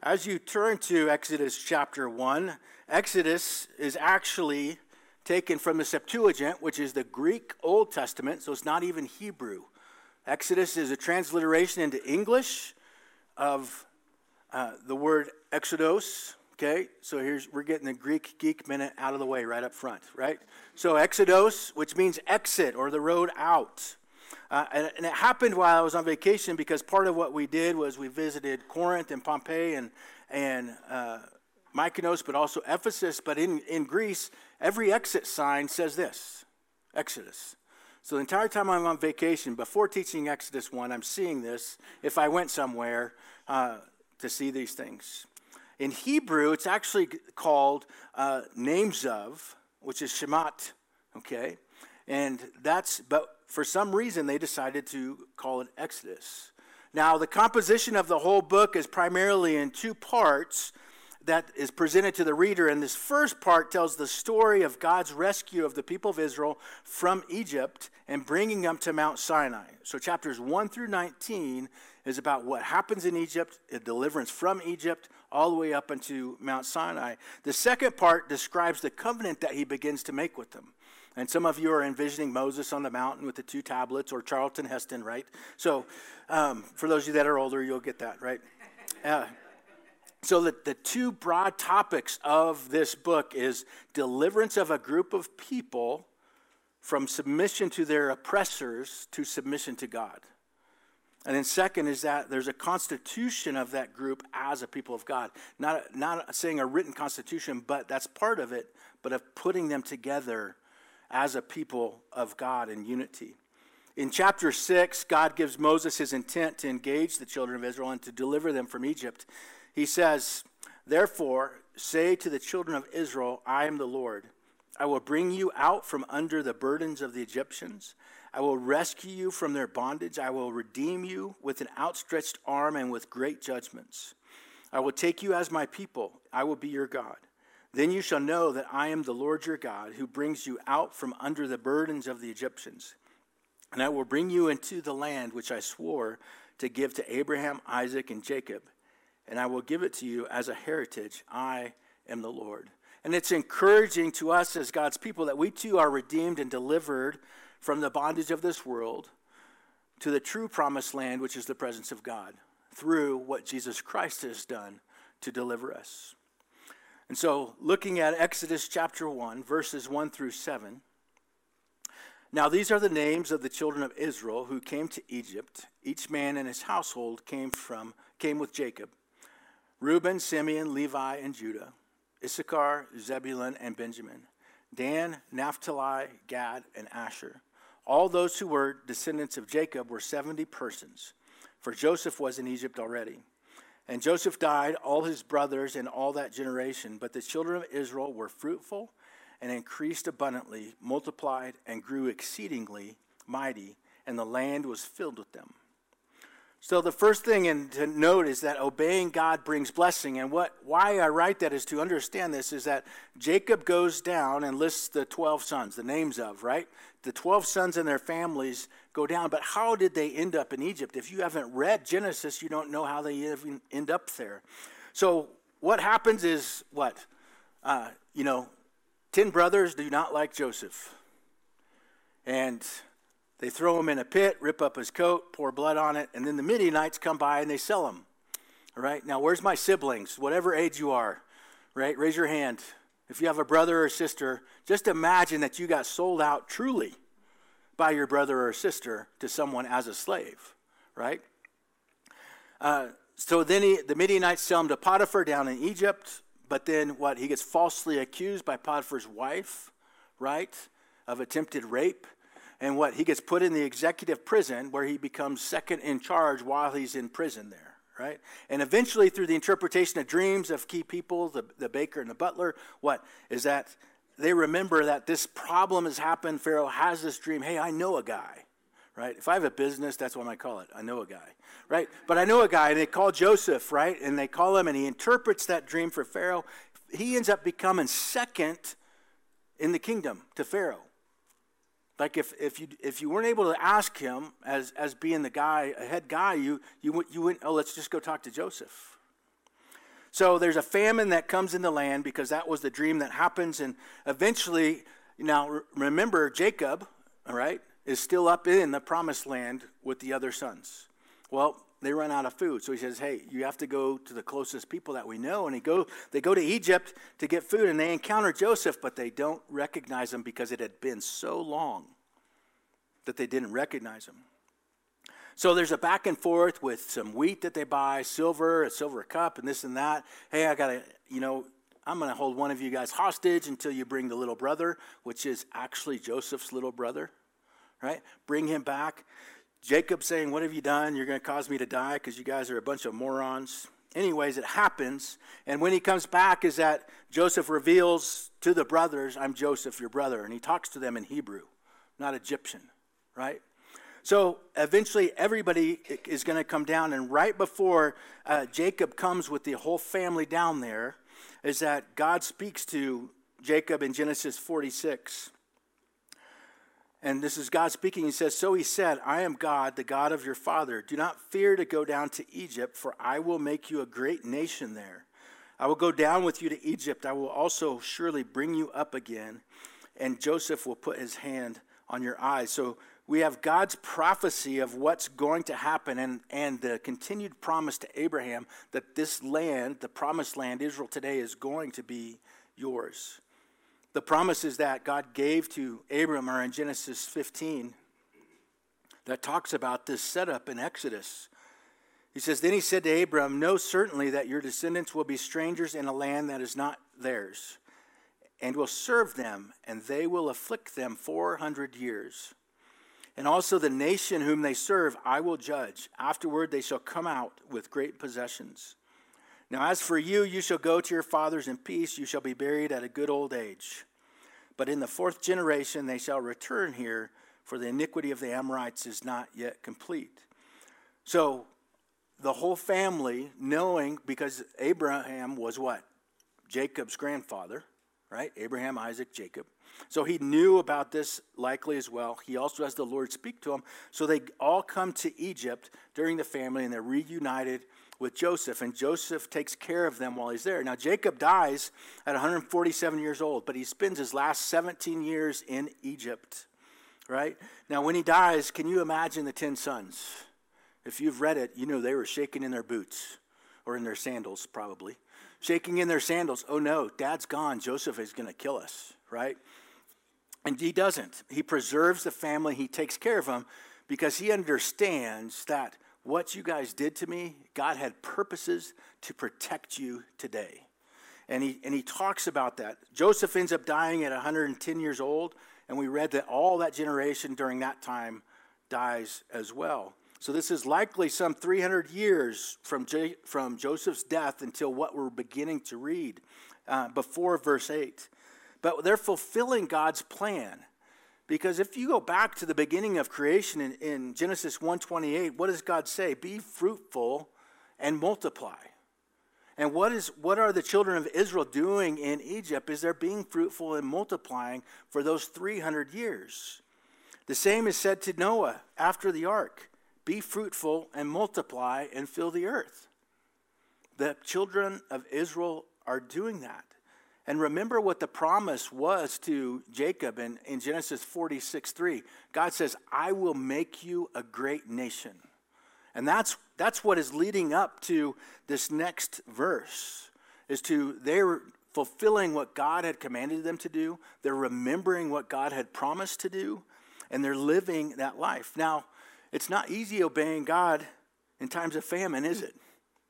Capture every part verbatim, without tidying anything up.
As you turn to Exodus chapter one, Exodus is actually taken from the Septuagint, which is the Greek Old Testament, so it's not even Hebrew. Exodus is a transliteration into English of uh, the word exodos, okay? So here's, we're getting the Greek geek minute out of the way right up front, right? So exodos, which means exit or the road out. Uh, and, and it happened while I was on vacation because part of what we did was we visited Corinth and Pompeii and, and uh, Mykonos, but also Ephesus. But in, in Greece, every exit sign says this, Exodus. So the entire time I'm on vacation, before teaching Exodus one, I'm seeing this if I went somewhere uh, to see these things. In Hebrew, it's actually called uh, names of, which is Shemat, okay? And that's, but for some reason, they decided to call it Exodus. Now, the composition of the whole book is primarily in two parts that is presented to the reader. And this first part tells the story of God's rescue of the people of Israel from Egypt and bringing them to Mount Sinai. So chapters one through nineteen is about what happens in Egypt, a deliverance from Egypt, all the way up into Mount Sinai. The second part describes the covenant that he begins to make with them. And some of you are envisioning Moses on the mountain with the two tablets, or Charlton Heston, right? So um, for those of you that are older, you'll get that, right? Uh, so the, the two broad topics of this book is deliverance of a group of people from submission to their oppressors to submission to God. And then second is that there's a constitution of that group as a people of God. Not, not saying a written constitution, but that's part of it, but of putting them together as a people of God in unity. In chapter six, God gives Moses his intent to engage the children of Israel and to deliver them from Egypt. He says, "Therefore, say to the children of Israel, I am the Lord. I will bring you out from under the burdens of the Egyptians. I will rescue you from their bondage. I will redeem you with an outstretched arm and with great judgments. I will take you as my people. I will be your God. Then you shall know that I am the Lord your God, who brings you out from under the burdens of the Egyptians. And I will bring you into the land which I swore to give to Abraham, Isaac, and Jacob. And I will give it to you as a heritage. I am the Lord." And it's encouraging to us as God's people that we too are redeemed and delivered from the bondage of this world to the true promised land, which is the presence of God, through what Jesus Christ has done to deliver us. And so, looking at Exodus chapter one, verses one through seven. "Now these are the names of the children of Israel who came to Egypt. Each man and his household came from came with Jacob. Reuben, Simeon, Levi, and Judah. Issachar, Zebulun, and Benjamin. Dan, Naphtali, Gad, and Asher. All those who were descendants of Jacob were seventy persons, for Joseph was in Egypt already. And Joseph died, all his brothers, and all that generation. But the children of Israel were fruitful and increased abundantly, multiplied, and grew exceedingly mighty, and the land was filled with them." So the first thing in, to note is that obeying God brings blessing. And what why I write that is to understand this is that Jacob goes down and lists the twelve sons, the names of, right? The twelve sons and their families go down. But how did they end up in Egypt? If you haven't read Genesis, you don't know how they even end up there. So what happens is what? Uh, you know, ten brothers do not like Joseph. And they throw him in a pit, rip up his coat, pour blood on it, and then the Midianites come by and they sell him. All right, now where's my siblings? Whatever age you are, right? Raise your hand. If you have a brother or sister, just imagine that you got sold out truly by your brother or sister to someone as a slave, right? Uh, so then he, the Midianites sell him to Potiphar down in Egypt, but then what? He gets falsely accused by Potiphar's wife, right, of attempted rape. And what? He gets put in the executive prison where he becomes second in charge while he's in prison there, right? And eventually through the interpretation of dreams of key people, the, the baker and the butler, what? Is that they remember that this problem has happened. Pharaoh has this dream. Hey, I know a guy, right? If I have a business, that's what I call it. I know a guy, right? But I know a guy, and they call Joseph, right? And they call him, and he interprets that dream for Pharaoh. He ends up becoming second in the kingdom to Pharaoh. Like if, if you if you weren't able to ask him as as being the guy, a head guy, you you went you went, oh, let's just go talk to Joseph. So there's a famine that comes in the land because that was the dream that happens. And eventually, now remember, Jacob, all right, is still up in the promised land with the other sons. Well, they run out of food. So he says, hey, you have to go to the closest people that we know. And he go, they go to Egypt to get food, and they encounter Joseph, but they don't recognize him because it had been so long that they didn't recognize him. So there's a back and forth with some wheat that they buy, silver, a silver cup, and this and that. Hey, I got to, you know, I'm going to hold one of you guys hostage until you bring the little brother, which is actually Joseph's little brother, right? Bring him back. Jacob saying, what have you done? You're going to cause me to die because you guys are a bunch of morons. Anyways, it happens. And when he comes back is that Joseph reveals to the brothers, I'm Joseph, your brother. And he talks to them in Hebrew, not Egyptian, right? So eventually everybody is going to come down. And right before uh, Jacob comes with the whole family down there is that God speaks to Jacob in Genesis forty-six. And this is God speaking. He says, so he said, I am God, the God of your father. Do not fear to go down to Egypt, for I will make you a great nation there. I will go down with you to Egypt. I will also surely bring you up again, and Joseph will put his hand on your eyes. So we have God's prophecy of what's going to happen and, and the continued promise to Abraham that this land, the promised land, Israel today, is going to be yours. The promises that God gave to Abram are in Genesis fifteen that talks about this setup in Exodus. He says, then he said to Abram, know certainly that your descendants will be strangers in a land that is not theirs, and will serve them, and they will afflict them four hundred years. And also the nation whom they serve I will judge. Afterward they shall come out with great possessions. Now as for you, you shall go to your fathers in peace. You shall be buried at a good old age. But in the fourth generation they shall return here, for the iniquity of the Amorites is not yet complete. So the whole family, knowing, because Abraham was what? Jacob's grandfather, right? Abraham, Isaac, Jacob. So he knew about this likely as well. He also has the Lord speak to him. So they all come to Egypt during the family, and they're reunited with Joseph. And Joseph takes care of them while he's there. Now, Jacob dies at one hundred forty-seven years old, but he spends his last seventeen years in Egypt, right? Now, when he dies, can you imagine the ten sons? If you've read it, you know they were shaking in their boots, or in their sandals, probably. Shaking in their sandals. Oh, no, Dad's gone. Joseph is going to kill us, right? And he doesn't. He preserves the family. He takes care of them because he understands that what you guys did to me, God had purposes to protect you today. And he, and he talks about that. Joseph ends up dying at one hundred ten years old, and we read that all that generation during that time dies as well. So this is likely some three hundred years from, J, from Joseph's death until what we're beginning to read uh, before verse eight. But they're fulfilling God's plan. Because if you go back to the beginning of creation in, in Genesis one twenty-eight, what does God say? Be fruitful and multiply. And what is what are the children of Israel doing in Egypt? Is they're being fruitful and multiplying for those three hundred years. The same is said to Noah after the ark. Be fruitful and multiply and fill the earth. The children of Israel are doing that. And remember what the promise was to Jacob in, in Genesis forty-six three. God says, I will make you a great nation. And that's that's what is leading up to this next verse, is to they're fulfilling what God had commanded them to do. They're remembering what God had promised to do, and they're living that life. Now, it's not easy obeying God in times of famine, is it?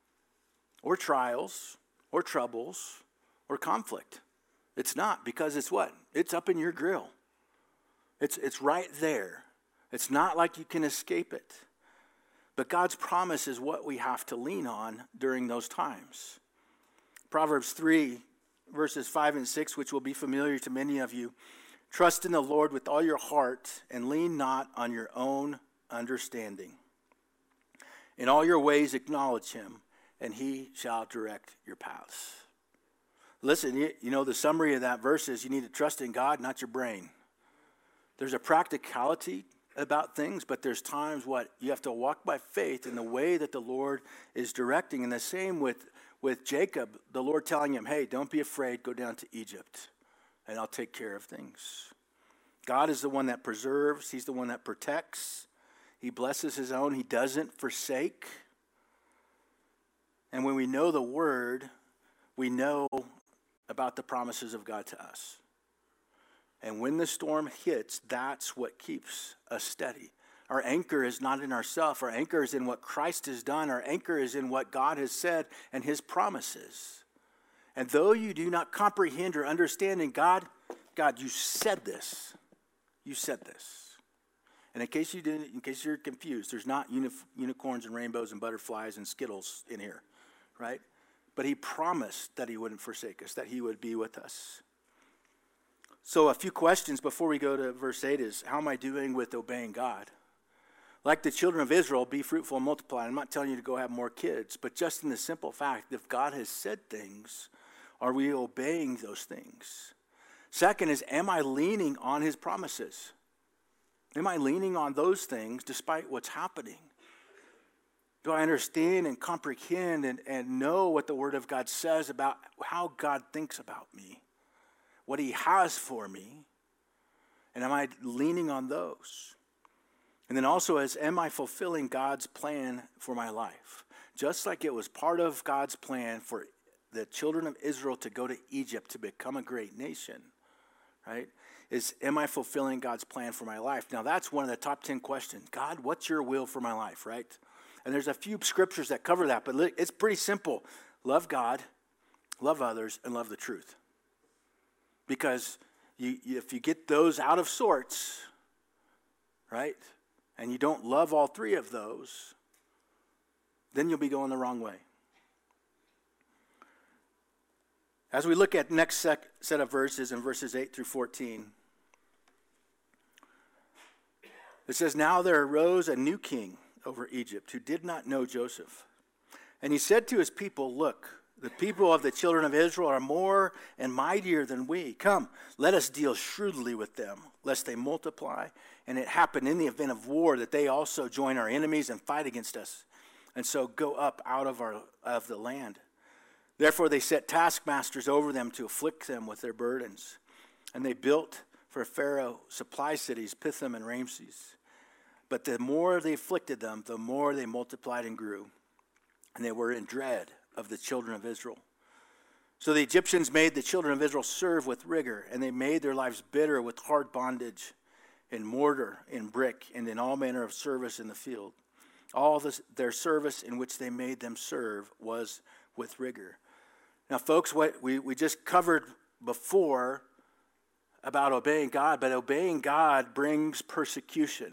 Or trials, or troubles, or conflict. It's not, because it's what? It's up in your grill. It's, it's right there. It's not like you can escape it. But God's promise is what we have to lean on during those times. Proverbs three, verses five and six, which will be familiar to many of you. Trust in the Lord with all your heart and lean not on your own understanding. In all your ways acknowledge him, and he shall direct your paths. Listen, you, you know, the summary of that verse is you need to trust in God, not your brain. There's a practicality about things, but there's times what you have to walk by faith in the way that the Lord is directing. And the same with, with Jacob, the Lord telling him, hey, don't be afraid, go down to Egypt, and I'll take care of things. God is the one that preserves. He's the one that protects. He blesses his own. He doesn't forsake. And when we know the word, we know about the promises of God to us. And when the storm hits, that's what keeps us steady. Our anchor is not in ourselves. Our anchor is in what Christ has done. Our anchor is in what God has said and his promises. And though you do not comprehend or understand, and God, God, you said this. You said this. And in case you didn't, in case you're confused, there's not uni- unicorns and rainbows and butterflies and Skittles in here, right? But he promised that he wouldn't forsake us, that he would be with us. So a few questions before we go to verse eight is, how am I doing with obeying God? Like the children of Israel, be fruitful and multiply. I'm not telling you to go have more kids, but just in the simple fact, if God has said things, are we obeying those things? Second is, am I leaning on his promises? Am I leaning on those things despite what's happening? Do I understand and comprehend and, and know what the Word of God says about how God thinks about me, what he has for me? And am I leaning on those? And then also, as am I fulfilling God's plan for my life? Just like it was part of God's plan for the children of Israel to go to Egypt to become a great nation, right? Is, am I fulfilling God's plan for my life? Now, that's one of the top ten questions. God, what's your will for my life, right? And there's a few scriptures that cover that, but it's pretty simple. Love God, love others, and love the truth. Because you, if you get those out of sorts, right, and you don't love all three of those, then you'll be going the wrong way. As we look at next sec- set of verses in verses eight through fourteen, it says, now there arose a new king over Egypt who did not know Joseph. And he said to his people, look, the people of the children of Israel are more and mightier than we. Come, let us deal shrewdly with them, lest they multiply. And it happened in the event of war that they also join our enemies and fight against us, and so go up out of our of the land. Therefore they set taskmasters over them to afflict them with their burdens. And they built for Pharaoh supply cities, Pithom and Ramses. But the more they afflicted them, the more they multiplied and grew. And they were in dread of the children of Israel. So the Egyptians made the children of Israel serve with rigor, and they made their lives bitter with hard bondage, in mortar, in brick, and in all manner of service in the field. All this, their service in which they made them serve was with rigor. Now, folks, what we, we just covered before about obeying God, but obeying God brings persecution.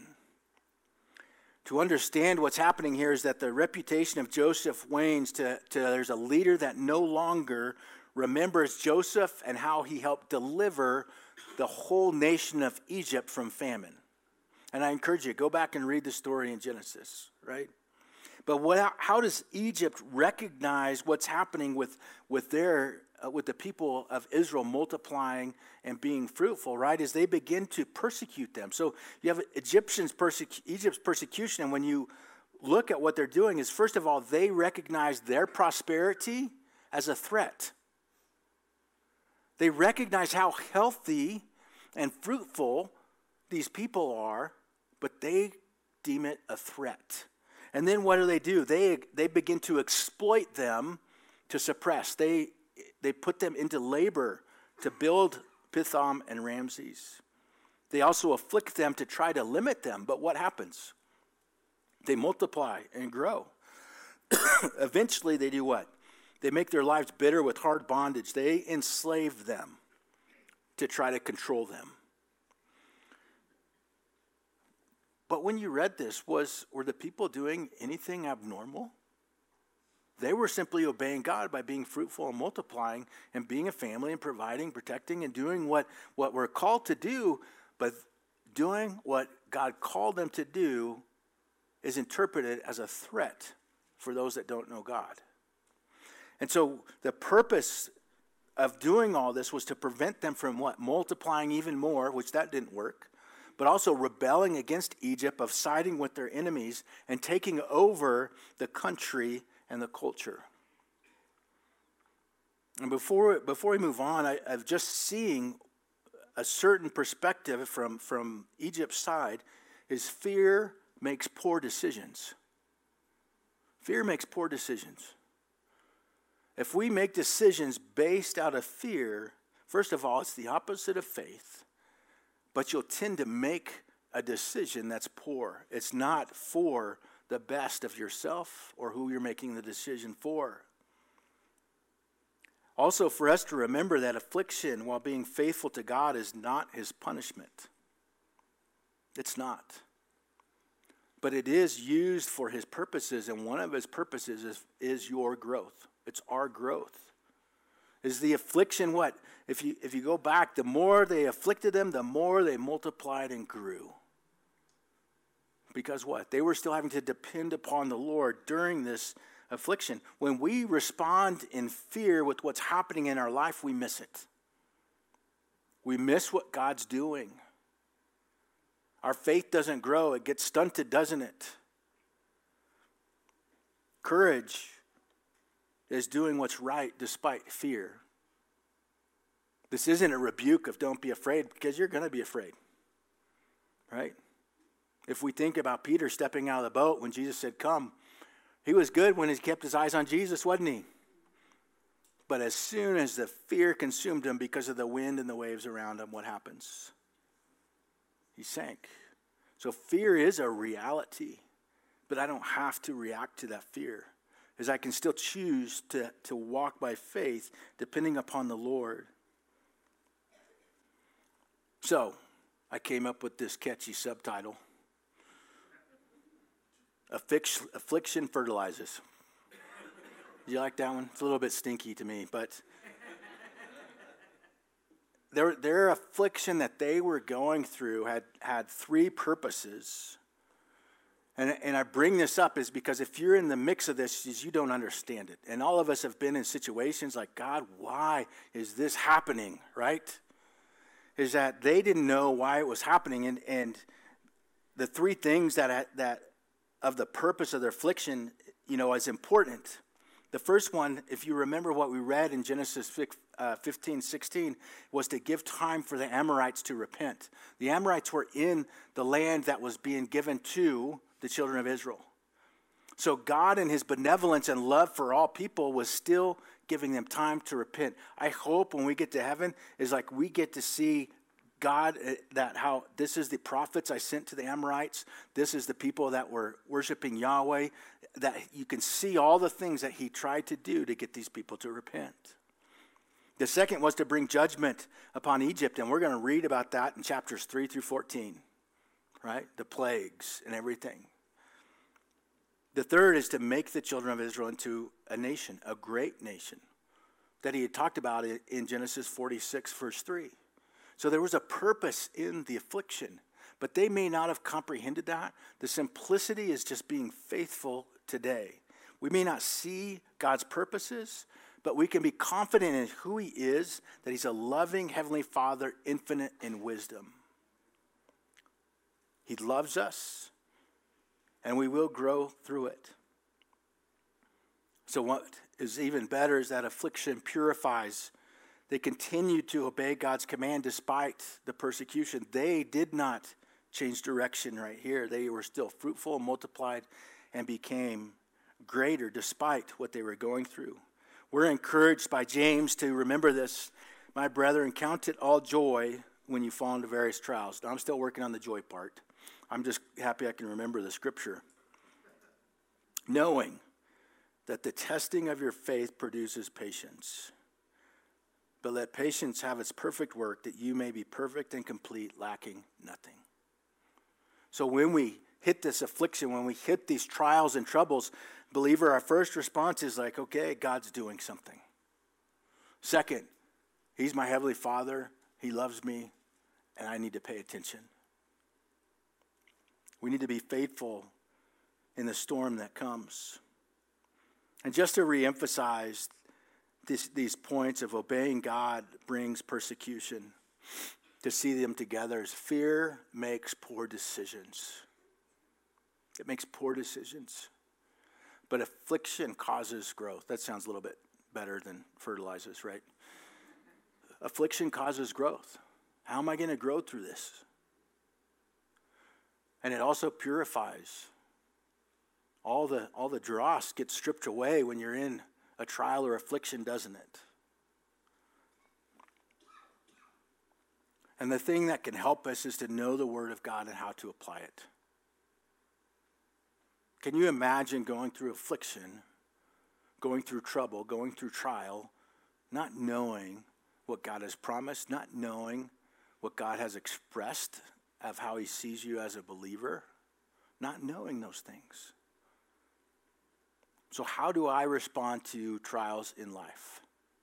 To understand what's happening here is that the reputation of Joseph wanes to, to there's a leader that no longer remembers Joseph and how he helped deliver the whole nation of Egypt from famine. And I encourage you, go back and read the story in Genesis, right? But what, how does Egypt recognize what's happening with, with their uh, with the people of Israel multiplying and being fruitful, right? As they begin to persecute them. So you have Egyptians persecu- Egypt's persecution, and when you look at what they're doing is, first of all, they recognize their prosperity as a threat. They recognize how healthy and fruitful these people are, but they deem it a threat. And then what do they do? They they begin to exploit them to suppress. They they put them into labor to build Pithom and Ramses. They also afflict them to try to limit them. But what happens? They multiply and grow. Eventually they do what? They make their lives bitter with hard bondage. They enslave them to try to control them. But when you read this, was were the people doing anything abnormal? They were simply obeying God by being fruitful and multiplying and being a family and providing, protecting, and doing what, what we're called to do. But doing what God called them to do is interpreted as a threat for those that don't know God. And so the purpose of doing all this was to prevent them from what? Multiplying even more, which that didn't work. But also rebelling against Egypt, of siding with their enemies and taking over the country and the culture. And before before we move on, I, I've just seeing a certain perspective from, from Egypt's side is fear makes poor decisions. Fear makes poor decisions. If we make decisions based out of fear, first of all, it's the opposite of faith, but you'll tend to make a decision that's poor. It's not for the best of yourself or who you're making the decision for. Also, for us to remember that affliction while being faithful to God is not his punishment. It's not. But it is used for his purposes, and one of his purposes is, is your growth. It's our growth. Is the affliction what? If you, if you go back, the more they afflicted them, the more they multiplied and grew. Because what? They were still having to depend upon the Lord during this affliction. When we respond in fear with what's happening in our life, we miss it. We miss what God's doing. Our faith doesn't grow. It gets stunted, doesn't it? Courage is doing what's right despite fear. This isn't a rebuke of don't be afraid, because you're going to be afraid. Right? If we think about Peter stepping out of the boat when Jesus said, come, he was good when he kept his eyes on Jesus, wasn't he? But as soon as the fear consumed him because of the wind and the waves around him, what happens? He sank. So fear is a reality, but I don't have to react to that fear, as I can still choose to, to walk by faith depending upon the Lord. So I came up with this catchy subtitle. Affliction fertilizes. Do you like that one? It's a little bit stinky to me, but their, their affliction that they were going through had, had three purposes. And, and I bring this up is because if you're in the mix of this, is you don't understand it. And all of us have been in situations like, God, why is this happening, right? Is that they didn't know why it was happening. And, and the three things that that of the purpose of their affliction, you know, is important. The first one, if you remember what we read in Genesis fifteen, sixteen, was to give time for the Amorites to repent. The Amorites were in the land that was being given to the children of Israel. So God in his benevolence and love for all people was still giving them time to repent. I hope when we get to heaven is like we get to see God, that how this is the prophets I sent to the Amorites. This is the people that were worshiping Yahweh. That you can see all the things that he tried to do to get these people to repent. The second was to bring judgment upon Egypt, and we're going to read about that in chapters three through fourteen, right? The plagues and everything. The third is to make the children of Israel into a nation, a great nation, that he had talked about in Genesis forty-six, verse three. So there was a purpose in the affliction, but they may not have comprehended that. The simplicity is just being faithful today. We may not see God's purposes, but we can be confident in who he is, that he's a loving Heavenly Father, infinite in wisdom. He loves us, and we will grow through it. So what is even better is that affliction purifies. They continued to obey God's command despite the persecution. They did not change direction right here. They were still fruitful, multiplied, and became greater despite what they were going through. We're encouraged by James to remember this. My brethren, count it all joy when you fall into various trials. Now, I'm still working on the joy part. I'm just happy I can remember the scripture. Knowing that the testing of your faith produces patience. But let patience have its perfect work, that you may be perfect and complete, lacking nothing. So when we hit this affliction, when we hit these trials and troubles, believer, our first response is like, okay, God's doing something. Second, he's my Heavenly Father. He loves me, and I need to pay attention. We need to be faithful in the storm that comes. And just to reemphasize This, these points of obeying God brings persecution. To see them together is fear makes poor decisions. It makes poor decisions. But affliction causes growth. That sounds a little bit better than fertilizes, right? Affliction causes growth. How am I going to grow through this? And it also purifies. All the, all the dross gets stripped away when you're in a trial or affliction, doesn't it? And the thing that can help us is to know the Word of God and how to apply it. Can you imagine going through affliction, going through trouble, going through trial, not knowing what God has promised, not knowing what God has expressed of how he sees you as a believer, not knowing those things? So how do I respond to trials in life?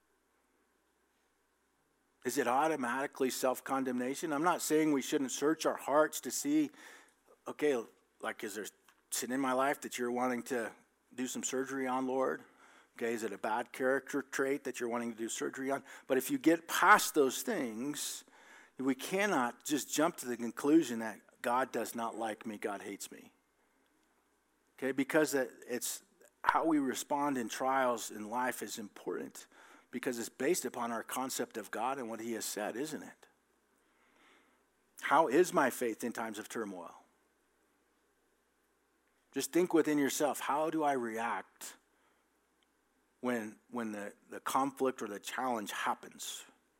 Is it automatically self-condemnation? I'm not saying we shouldn't search our hearts to see, okay, like, is there sin in my life that you're wanting to do some surgery on, Lord? Okay, is it a bad character trait that you're wanting to do surgery on? But if you get past those things, we cannot just jump to the conclusion that God does not like me, God hates me. Okay, because it's how we respond in trials in life is important, because it's based upon our concept of God and what he has said, isn't it? How is my faith in times of turmoil? Just think within yourself, how do I react when, when the, the conflict or the challenge happens?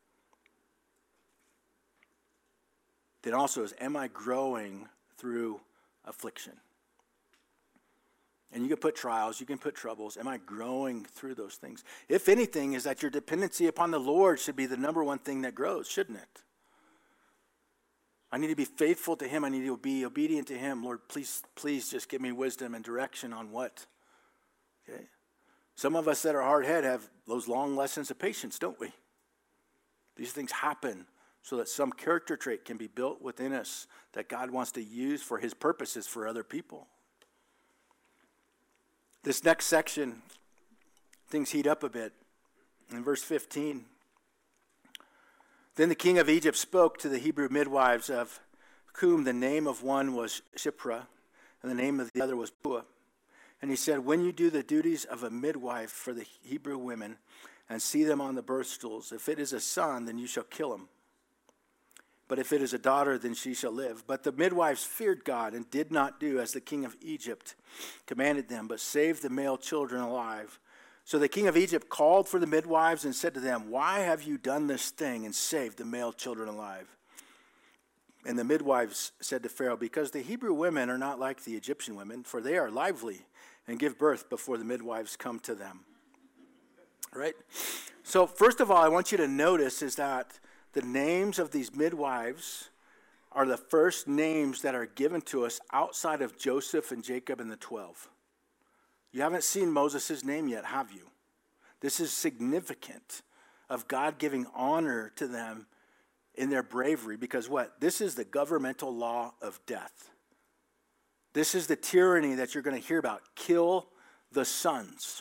Then also is, am I growing through affliction? And you can put trials, you can put troubles. Am I growing through those things? If anything, is that your dependency upon the Lord should be the number one thing that grows, shouldn't it? I need to be faithful to him. I need to be obedient to him. Lord, please, please just give me wisdom and direction on what. Okay. Some of us that are hard-headed have those long lessons of patience, don't we? These things happen so that some character trait can be built within us that God wants to use for his purposes for other people. This next section, things heat up a bit. In verse fifteen, then the king of Egypt spoke to the Hebrew midwives, of whom the name of one was Shiphrah, and the name of the other was Puah. And he said, when you do the duties of a midwife for the Hebrew women, and see them on the birth stools, if it is a son, then you shall kill him. But if it is a daughter, then she shall live. But the midwives feared God and did not do as the king of Egypt commanded them, but saved the male children alive. So the king of Egypt called for the midwives and said to them, why have you done this thing and saved the male children alive? And the midwives said to Pharaoh, because the Hebrew women are not like the Egyptian women, for they are lively and give birth before the midwives come to them. Right? So first of all, I want you to notice is that the names of these midwives are the first names that are given to us outside of Joseph and Jacob and the twelve. You haven't seen Moses' name yet, have you? This is significant of God giving honor to them in their bravery, because what? This is the governmental law of death. This is the tyranny that you're going to hear about. Kill the sons.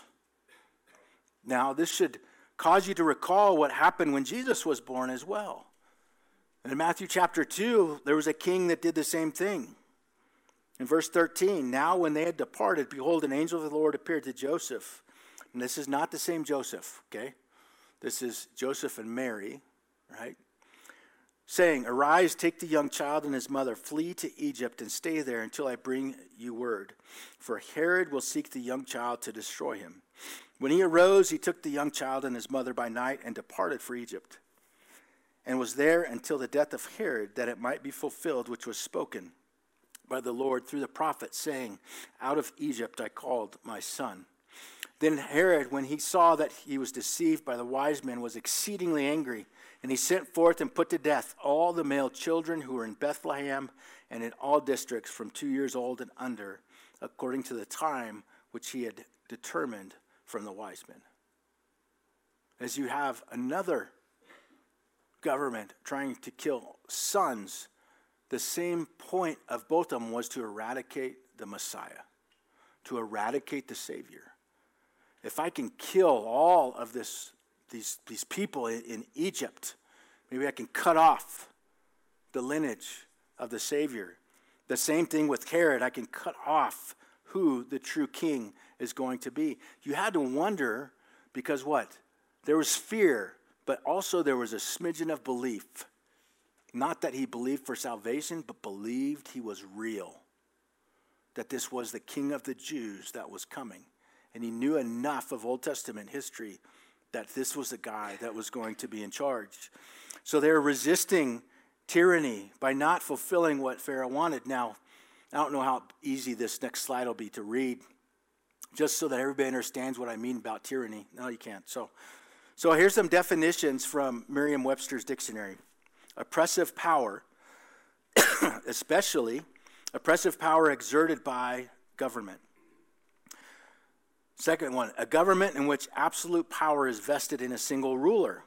Now, this should cause you to recall what happened when Jesus was born as well. In Matthew chapter two, there was a king that did the same thing. In verse thirteen, now when they had departed, behold, an angel of the Lord appeared to Joseph. And this is not the same Joseph, okay? This is Joseph and Mary, right? Saying, arise, take the young child and his mother, flee to Egypt and stay there until I bring you word. For Herod will seek the young child to destroy him. When he arose, he took the young child and his mother by night and departed for Egypt, and was there until the death of Herod, that it might be fulfilled which was spoken by the Lord through the prophet, saying, out of Egypt I called my son. Then Herod, when he saw that he was deceived by the wise men, was exceedingly angry, and he sent forth and put to death all the male children who were in Bethlehem and in all districts from two years old and under, according to the time which he had determined from the wise men. As you have another government trying to kill sons, the same point of both of them was to eradicate the Messiah, to eradicate the Savior. If I can kill all of this, these, these people in, in Egypt, maybe I can cut off the lineage of the Savior. The same thing with Herod. I can cut off who the true king is going to be. You had to wonder, Because what? There was fear, but also there was a smidgen of belief. Not that he believed for salvation, but believed he was real. That this was the King of the Jews that was coming. And he knew enough of Old Testament history that this was the guy that was going to be in charge. So they were resisting tyranny by not fulfilling what Pharaoh wanted. Now, I don't know how easy this next slide will be to read, just so that everybody understands what I mean about tyranny. No, you can't. So, so here's some definitions from Merriam-Webster's dictionary. Oppressive power, especially oppressive power exerted by government. Second one, a government in which absolute power is vested in a single ruler.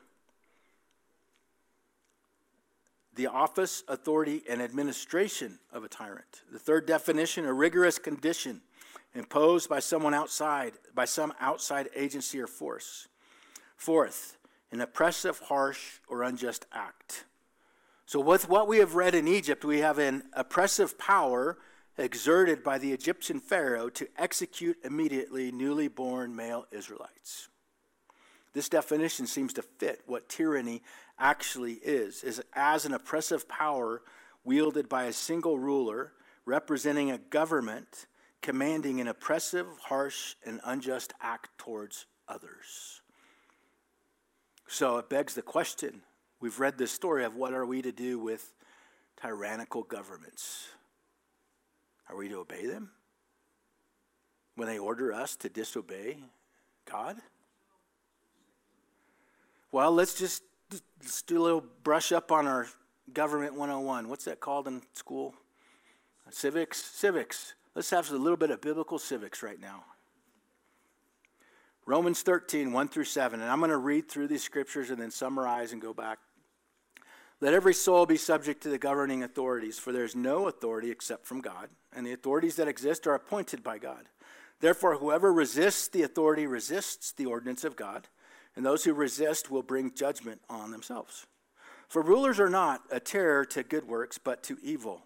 The office, authority, and administration of a tyrant. The third definition, a rigorous condition imposed by someone outside, by some outside agency or force. Fourth, an oppressive, harsh, or unjust act. So with what we have read in Egypt, we have an oppressive power exerted by the Egyptian Pharaoh to execute immediately newly born male Israelites. This definition seems to fit what tyranny actually is, is as an oppressive power wielded by a single ruler representing a government commanding an oppressive, harsh, and unjust act towards others. So it begs the question, we've read this story of what are we to do with tyrannical governments? Are we to obey them when they order us to disobey God? Well, let's just let's do a little brush up on our Government one oh one. What's that called in school? Civics? Civics. Let's have a little bit of biblical civics right now. Romans thirteen, one through seven. And I'm going to read through these scriptures and then summarize and go back. Let every soul be subject to the governing authorities, for there is no authority except from God, and the authorities that exist are appointed by God. Therefore, whoever resists the authority resists the ordinance of God, and those who resist will bring judgment on themselves. For rulers are not a terror to good works, but to evil.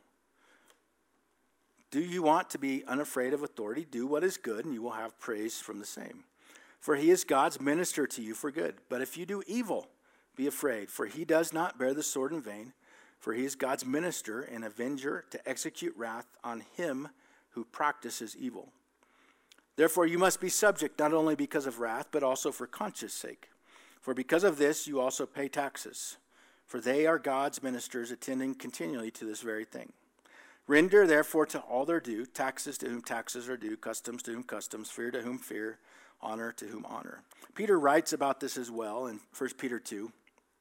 Do you want to be unafraid of authority? Do what is good, and you will have praise from the same. For he is God's minister to you for good. But if you do evil, be afraid, for he does not bear the sword in vain, for he is God's minister and avenger to execute wrath on him who practices evil. Therefore you must be subject not only because of wrath, but also for conscience sake. For because of this you also pay taxes, for they are God's ministers attending continually to this very thing. Render therefore to all their due, taxes to whom taxes are due, customs to whom customs, fear to whom fear, honor to whom honor. Peter writes about this as well in First Peter two.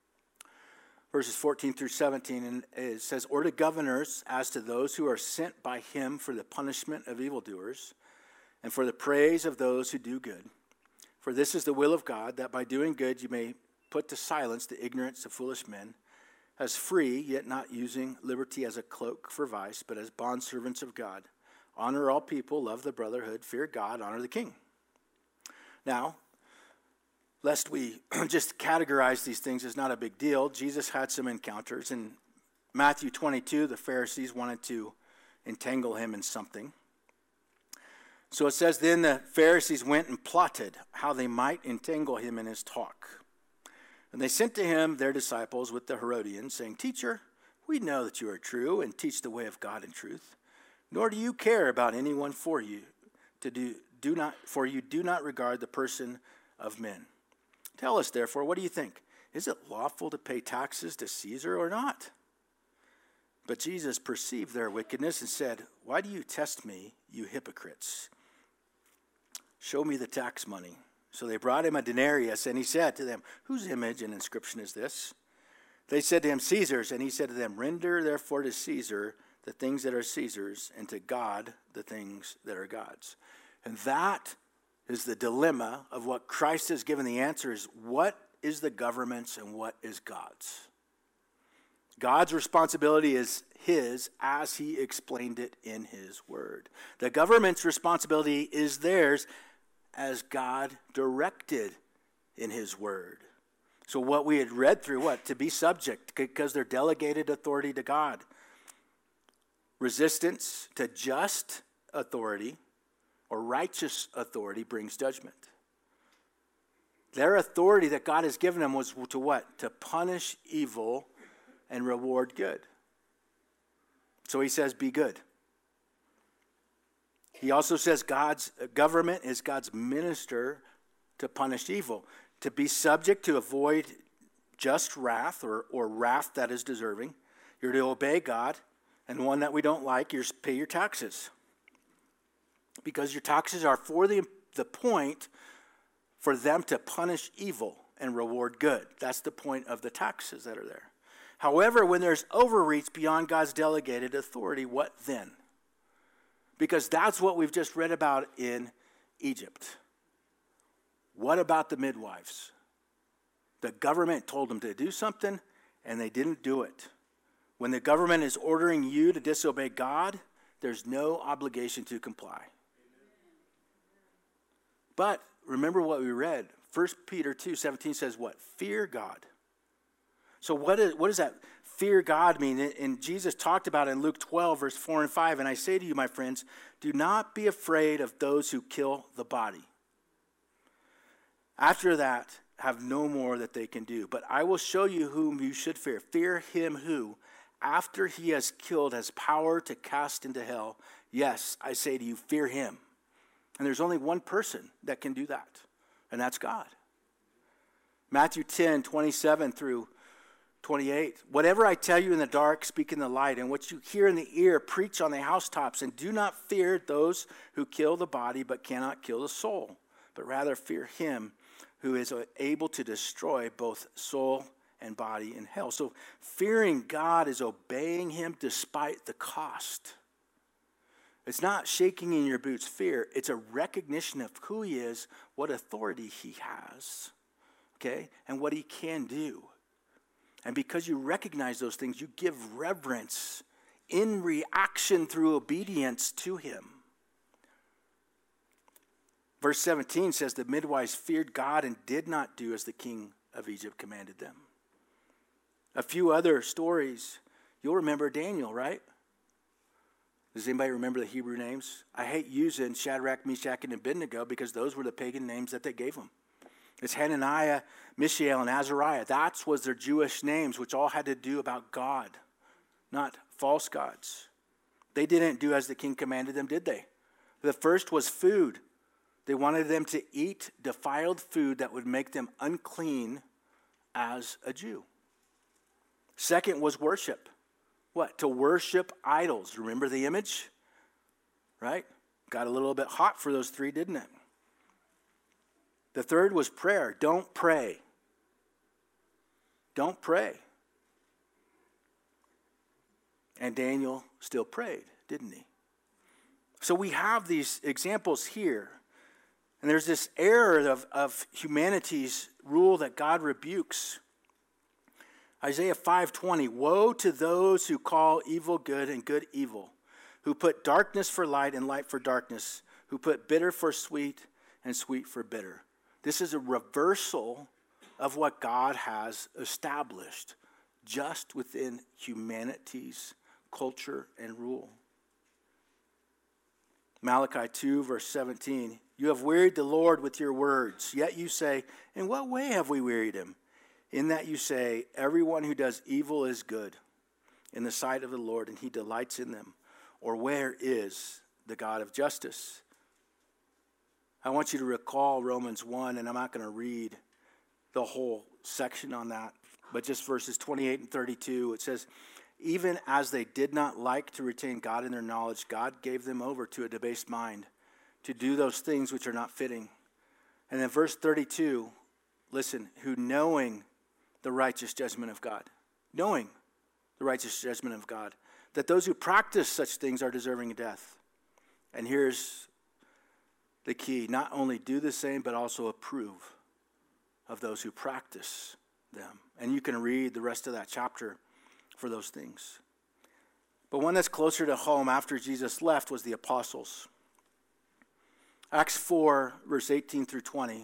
Verses fourteen through seventeen, and it says, or to governors as to those who are sent by him for the punishment of evildoers and for the praise of those who do good. For this is the will of God, that by doing good you may put to silence the ignorance of foolish men, as free, yet not using liberty as a cloak for vice, but as bondservants of God. Honor all people, love the brotherhood, fear God, honor the king. Now, lest we just categorize these things as not a big deal, Jesus had some encounters. In Matthew twenty-two, the Pharisees wanted to entangle him in something. So it says, then the Pharisees went and plotted how they might entangle him in his talk. And they sent to him their disciples with the Herodians, saying, Teacher, we know that you are true and teach the way of God in truth, nor do you care about anyone for you to do, do not, for you do not regard the person of men. Tell us, therefore, what do you think? Is it lawful to pay taxes to Caesar or not? But Jesus perceived their wickedness and said, why do you test me, you hypocrites? Show me the tax money. So they brought him a denarius, and he said to them, whose image and inscription is this? They said to him, Caesar's. And he said to them, render therefore to Caesar the things that are Caesar's, and to God the things that are God's. And that is the dilemma of what Christ has given the answer is, what is the government's and what is God's? God's responsibility is his as he explained it in his word. The government's responsibility is theirs as God directed in his word. So what we had read through, what? To be subject, because they're delegated authority to God. Resistance to just authority or righteous authority brings judgment. Their authority that God has given them was to what? To punish evil and reward good. So he says, be good. He also says God's government is God's minister to punish evil, to be subject to avoid just wrath or, or wrath that is deserving. You're to obey God, and one that we don't like, you're to pay your taxes. Because your taxes are for the, the point for them to punish evil and reward good. That's the point of the taxes that are there. However, when there's overreach beyond God's delegated authority, what then? Because that's what we've just read about in Egypt. What about the midwives? The government told them to do something, and they didn't do it. When the government is ordering you to disobey God, there's no obligation to comply. But remember what we read. First Peter two seventeen says what? Fear God. So what, is, what does that fear God mean? And Jesus talked about it in Luke twelve, verse four and five. And I say to you, my friends, do not be afraid of those who kill the body. After that, have no more that they can do. But I will show you whom you should fear. Fear him who, after he has killed, has power to cast into hell. Yes, I say to you, fear him. And there's only one person that can do that, and that's God. Matthew ten, twenty-seven through twenty-eight. Whatever I tell you in the dark, speak in the light, and what you hear in the ear, preach on the housetops, and do not fear those who kill the body but cannot kill the soul, but rather fear him who is able to destroy both soul and body in hell. So fearing God is obeying him despite the cost. It's not shaking in your boots fear. It's a recognition of who he is, what authority he has, okay, and what he can do. And because you recognize those things, you give reverence in reaction through obedience to him. Verse seventeen says the midwives feared God and did not do as the king of Egypt commanded them. A few other stories. You'll remember Daniel, right? Does anybody remember the Hebrew names? I hate using Shadrach, Meshach, and Abednego because those were the pagan names that they gave them. It's Hananiah, Mishael, and Azariah. That was their Jewish names, which all had to do about God, not false gods. They didn't do as the king commanded them, did they? The first was food. They wanted them to eat defiled food that would make them unclean as a Jew. Second was worship. What? To worship idols. Remember the image? Right? Got a little bit hot for those three, didn't it? The third was prayer. Don't pray. Don't pray. And Daniel still prayed, didn't he? So we have these examples here. And there's this error of, of humanity's rule that God rebukes. Isaiah five twenty, woe to those who call evil good and good evil, who put darkness for light and light for darkness, who put bitter for sweet and sweet for bitter. This is a reversal of what God has established just within humanity's culture and rule. Malachi two, verse seventeen, you have wearied the Lord with your words, yet you say, in what way have we wearied him? In that you say, everyone who does evil is good in the sight of the Lord, and he delights in them. Or where is the God of justice? I want you to recall Romans one, and I'm not going to read the whole section on that, but just verses twenty-eight and thirty-two. It says, even as they did not like to retain God in their knowledge, God gave them over to a debased mind to do those things which are not fitting. And then verse thirty-two, listen, who knowing the righteous judgment of God, knowing the righteous judgment of God, that those who practice such things are deserving of death. And here's the key, not only do the same, but also approve of those who practice them. And you can read the rest of that chapter for those things. But one that's closer to home after Jesus left was the apostles. Acts four, verse eighteen through twenty.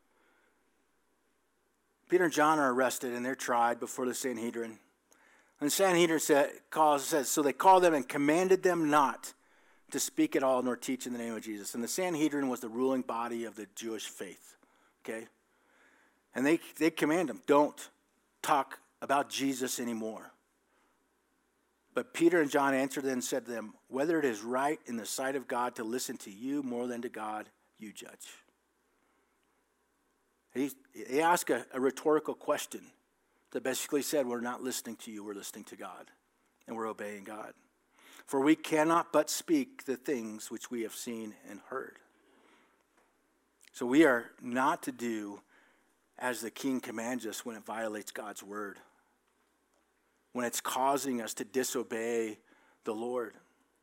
Peter and John are arrested and they're tried before the Sanhedrin. And the Sanhedrin said, calls, says, so they called them and commanded them not to speak at all nor teach in the name of Jesus. And the Sanhedrin was the ruling body of the Jewish faith. Okay? And they, they command them, don't talk about Jesus anymore. But Peter and John answered and said to them, whether it is right in the sight of God to listen to you more than to God, you judge. He, he asked a, a rhetorical question that basically said, we're not listening to you, we're listening to God, and we're obeying God. For we cannot but speak the things which we have seen and heard. So we are not to do as the king commands us when it violates God's word, when it's causing us to disobey the Lord.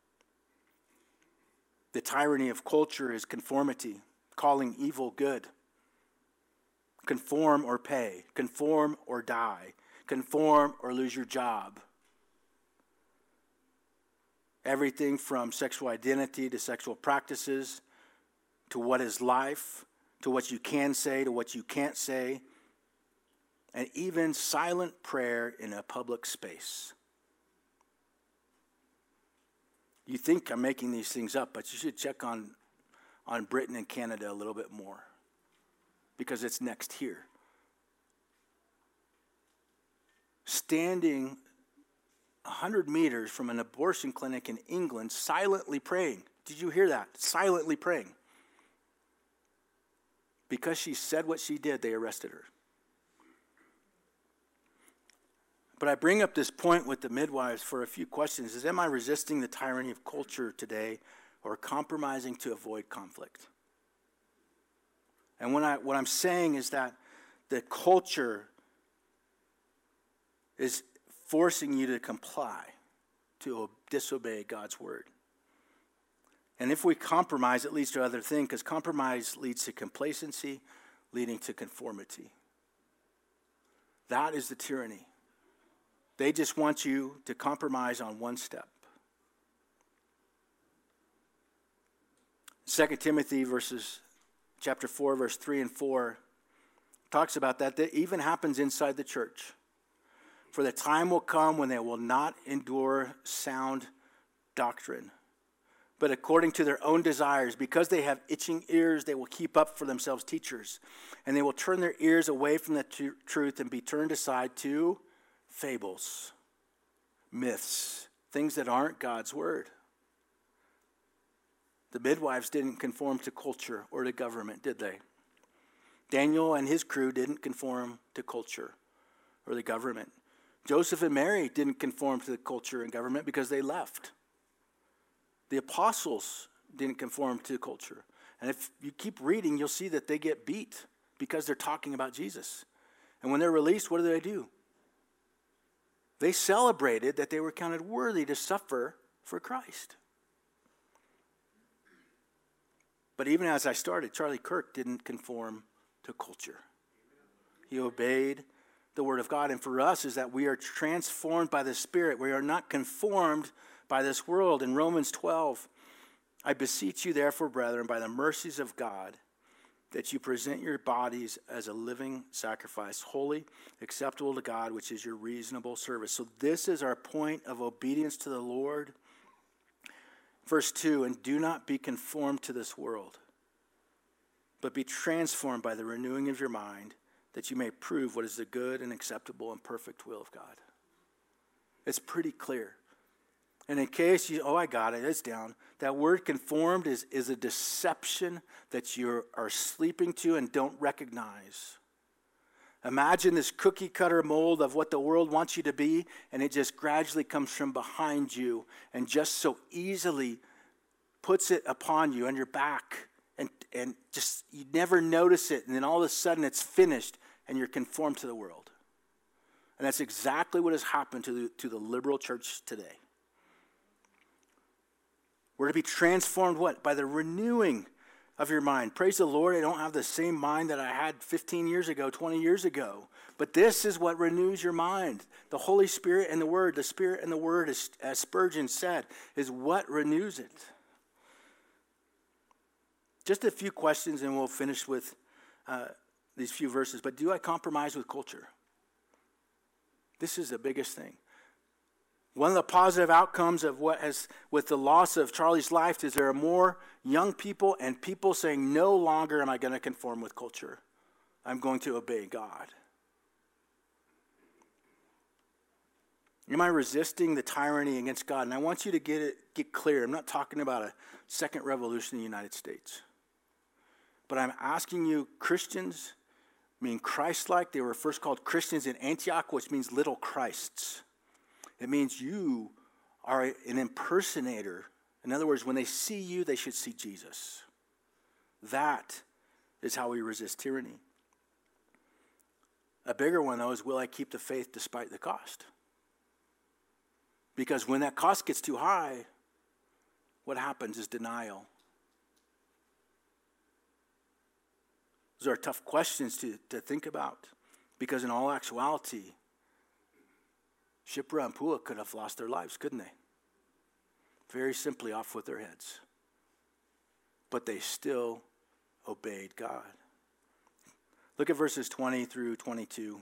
The tyranny of culture is conformity, calling evil good. Conform or pay, conform or die, conform or lose your job. Everything from sexual identity to sexual practices, to what is life, to what you can say, to what you can't say, and even silent prayer in a public space. You think I'm making these things up, but you should check on, on Britain and Canada a little bit more, because it's next here. Standing one hundred meters from an abortion clinic in England, silently praying. Did you hear that? Silently praying. Because she said what she did, they arrested her. But I bring up this point with the midwives for a few questions. Is, am I resisting the tyranny of culture today or compromising to avoid conflict? And when I, what I'm saying is that the culture is forcing you to comply, to disobey God's word. And if we compromise, it leads to other things, because compromise leads to complacency, leading to conformity. That is the tyranny. They just want you to compromise on one step. Second Timothy verses chapter four, verse three and four talks about that. That even happens inside the church. For the time will come when they will not endure sound doctrine, but according to their own desires, because they have itching ears, they will keep up for themselves teachers, and they will turn their ears away from the t- truth and be turned aside to fables, myths, things that aren't God's word. The midwives didn't conform to culture or to government, did they? Daniel and his crew didn't conform to culture or the government. Joseph and Mary didn't conform to the culture and government because they left. The apostles didn't conform to culture. And if you keep reading, you'll see that they get beat because they're talking about Jesus. And when they're released, what do they do? They celebrated that they were counted worthy to suffer for Christ. But even as I started, Charlie Kirk didn't conform to culture. He obeyed the word of God. And for us is that we are transformed by the Spirit. We are not conformed by this world. In Romans twelve, I beseech you therefore, brethren, by the mercies of God, that you present your bodies as a living sacrifice, holy, acceptable to God, which is your reasonable service. So this is our point of obedience to the Lord. Verse two, and do not be conformed to this world, but be transformed by the renewing of your mind, that you may prove what is the good and acceptable and perfect will of God. It's pretty clear. And in case you, oh, I got it, it's down. That word conformed is, is a deception that you are sleeping to and don't recognize. Imagine this cookie cutter mold of what the world wants you to be, and it just gradually comes from behind you and just so easily puts it upon you on your back. And, and just, you never notice it, and then all of a sudden it's finished, and you're conformed to the world. And that's exactly what has happened to the, to the liberal church today. We're to be transformed, what? By the renewing of your mind. Praise the Lord, I don't have the same mind that I had fifteen years ago, twenty years ago. But this is what renews your mind. The Holy Spirit and the Word, the Spirit and the Word, as, as Spurgeon said, is what renews it. Just a few questions and we'll finish with uh, these few verses. But do I compromise with culture? This is the biggest thing. One of the positive outcomes of what has, with the loss of Charlie's life, is there are more young people and people saying, no longer am I going to conform with culture. I'm going to obey God. Am I resisting the tyranny against God? And I want you to get it get clear. I'm not talking about a second revolution in the United States. But I'm asking you, Christians, mean Christ-like. They were first called Christians in Antioch, which means little Christs. It means you are an impersonator. In other words, when they see you, they should see Jesus. That is how we resist tyranny. A bigger one, though, is will I keep the faith despite the cost? Because when that cost gets too high, what happens is denial. Those are tough questions to, to think about. Because in all actuality, Shiphrah and Puah could have lost their lives, couldn't they? Very simply off with their heads. But they still obeyed God. Look at verses twenty through twenty-two.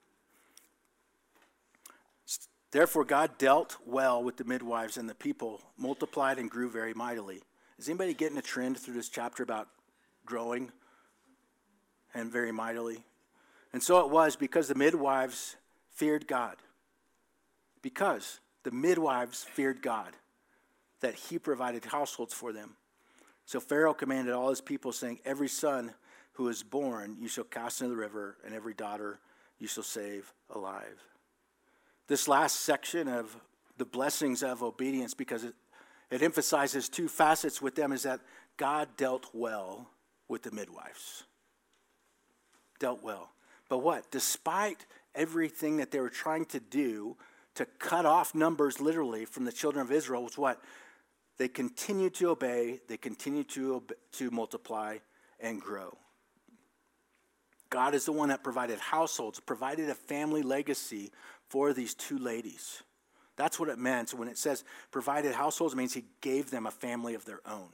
Therefore God dealt well with the midwives, and the people multiplied and grew very mightily. Is anybody getting a trend through this chapter about growing and very mightily? And so it was because the midwives feared God. Because the midwives feared God, that he provided households for them. So Pharaoh commanded all his people, saying, every son who is born you shall cast into the river, and every daughter you shall save alive. This last section of the blessings of obedience, because it, it emphasizes two facets with them, is that God dealt well with the midwives. Dealt well. But what? Despite everything that they were trying to do to cut off numbers literally from the children of Israel, was what? They continued to obey, they continued to, obey, to multiply and grow. God is the one that provided households, provided a family legacy for these two ladies. That's what it meant. So when it says provided households, it means he gave them a family of their own.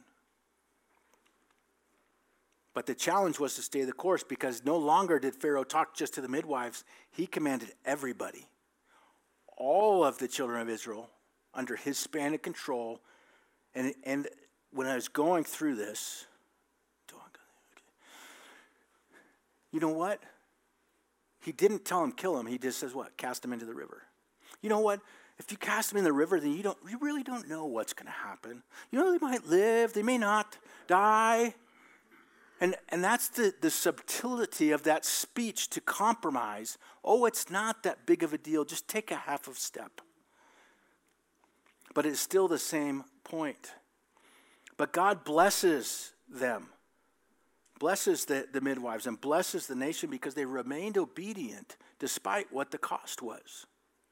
But the challenge was to stay the course, because no longer did Pharaoh talk just to the midwives. He commanded everybody, all of the children of Israel, under his span of control. And, and when I was going through this, you know what? He didn't tell him kill him. He just says what? Cast him into the river. You know what? If you cast them in the river, then you don't you really don't know what's going to happen. You know, they might live, they may not die. And and that's the, the subtlety of that speech, to compromise. Oh, it's not that big of a deal. Just take a half of step. But it's still the same point. But God blesses them. Blesses the, the midwives and blesses the nation because they remained obedient despite what the cost was.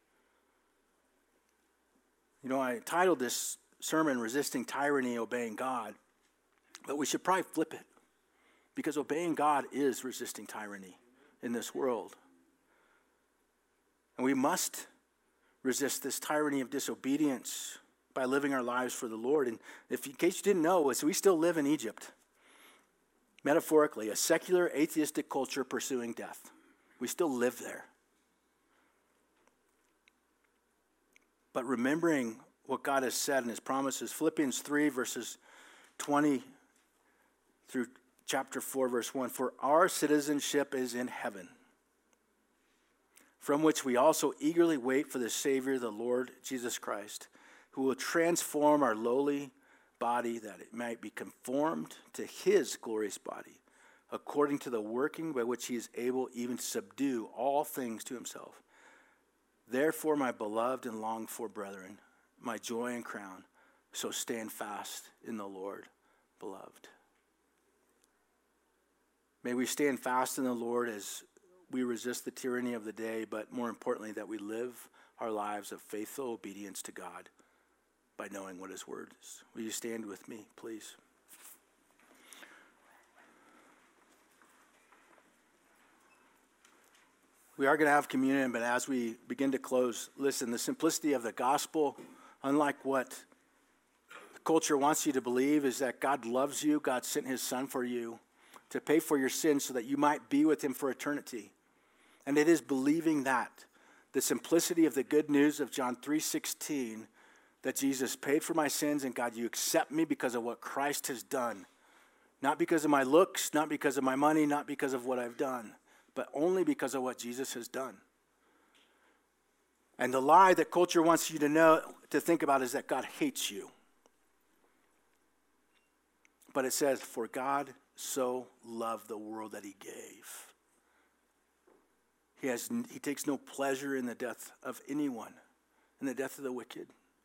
You know, I titled this sermon, Resisting Tyranny, Obeying God. But we should probably flip it, because obeying God is resisting tyranny in this world. And we must resist this tyranny of disobedience by living our lives for the Lord. And if in case you didn't know, so we still live in Egypt. Metaphorically, a secular, atheistic culture pursuing death. We still live there. But remembering what God has said in his promises, Philippians three, verses twenty through chapter four, verse one, for our citizenship is in heaven, from which we also eagerly wait for the Savior, the Lord Jesus Christ, who will transform our lowly body that it might be conformed to his glorious body, according to the working by which he is able even to subdue all things to himself. Therefore, my beloved and longed for brethren, my joy and crown, so stand fast in the Lord, beloved. May we stand fast in the Lord as we resist the tyranny of the day, but more importantly, that we live our lives of faithful obedience to God by knowing what his word is. Will you stand with me, please? We are going to have communion, but as we begin to close, listen, the simplicity of the gospel, unlike what the culture wants you to believe, is that God loves you. God sent his son for you to pay for your sins so that you might be with him for eternity. And it is believing that, the simplicity of the good news of John three sixteen, that Jesus paid for my sins, and God, you accept me because of what Christ has done. Not because of my looks, not because of my money, not because of what I've done. but only because of what Jesus has done. And the lie that culture wants you to know, to think about, is that God hates you. But it says, for God so loved the world that he gave. He has, he takes no pleasure in the death of anyone, in the death of the wicked.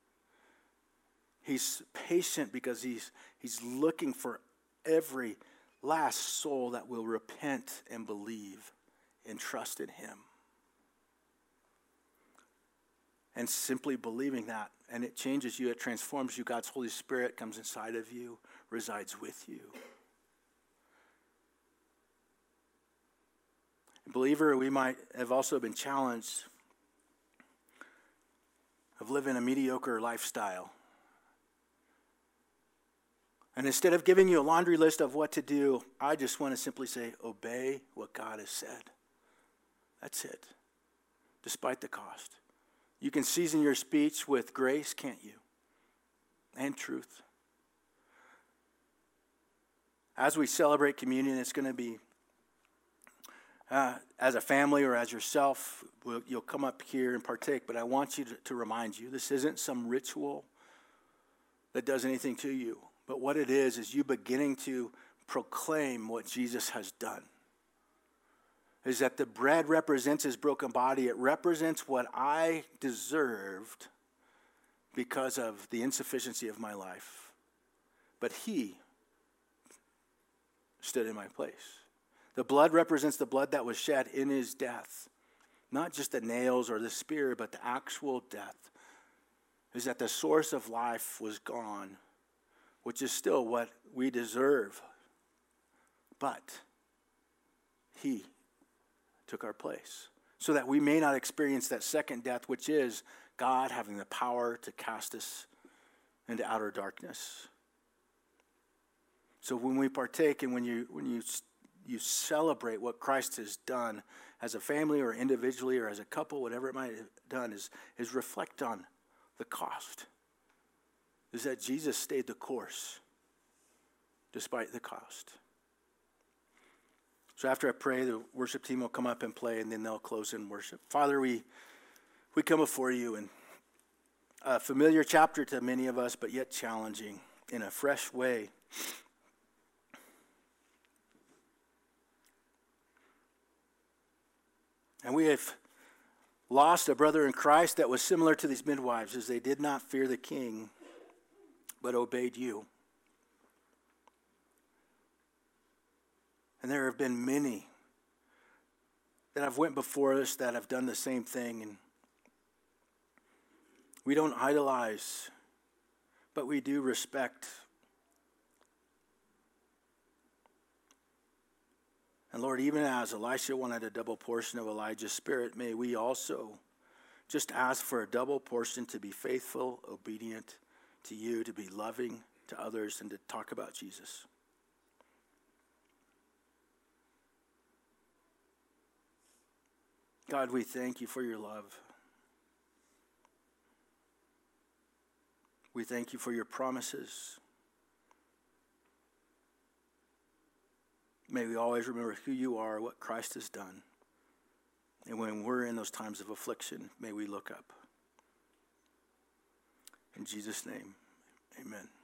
He's patient because he's, he's looking for every last soul that will repent and believe and trust in him. And simply believing that, and it changes you, it transforms you. God's Holy Spirit comes inside of you, resides with you. Believer, we might have also been challenged of living a mediocre lifestyle. And instead of giving you a laundry list of what to do, I just want to simply say, obey what God has said. That's it, despite the cost. You can season your speech with grace, can't you? And truth. As we celebrate communion, it's going to be, uh, as a family or as yourself, we'll, you'll come up here and partake, but I want you to, to remind you, this isn't some ritual that does anything to you, but what it is, is you beginning to proclaim what Jesus has done. Is that the bread represents his broken body. It represents what I deserved because of the insufficiency of my life. But he stood in my place. The blood represents the blood that was shed in his death. Not just the nails or the spear, but the actual death. Is that the source of life was gone, which is still what we deserve. But he took our place, so that we may not experience that second death, which is God having the power to cast us into outer darkness. So when we partake and when you when you you celebrate what Christ has done as a family or individually or as a couple, whatever it might have done, is, is reflect on the cost. Is that Jesus stayed the course despite the cost. So after I pray, the worship team will come up and play, and then they'll close in worship. Father, we we come before you in a familiar chapter to many of us, but yet challenging in a fresh way. And we have lost a brother in Christ that was similar to these midwives, as they did not fear the king, but obeyed you. And there have been many that have went before us that have done the same thing. And we don't idolize, but we do respect. And Lord, even as Elisha wanted a double portion of Elijah's spirit, may we also just ask for a double portion to be faithful, obedient to you, to be loving to others, and to talk about Jesus. God, we thank you for your love. We thank you for your promises. May we always remember who you are, what Christ has done. And when we're in those times of affliction, may we look up. In Jesus' name, amen.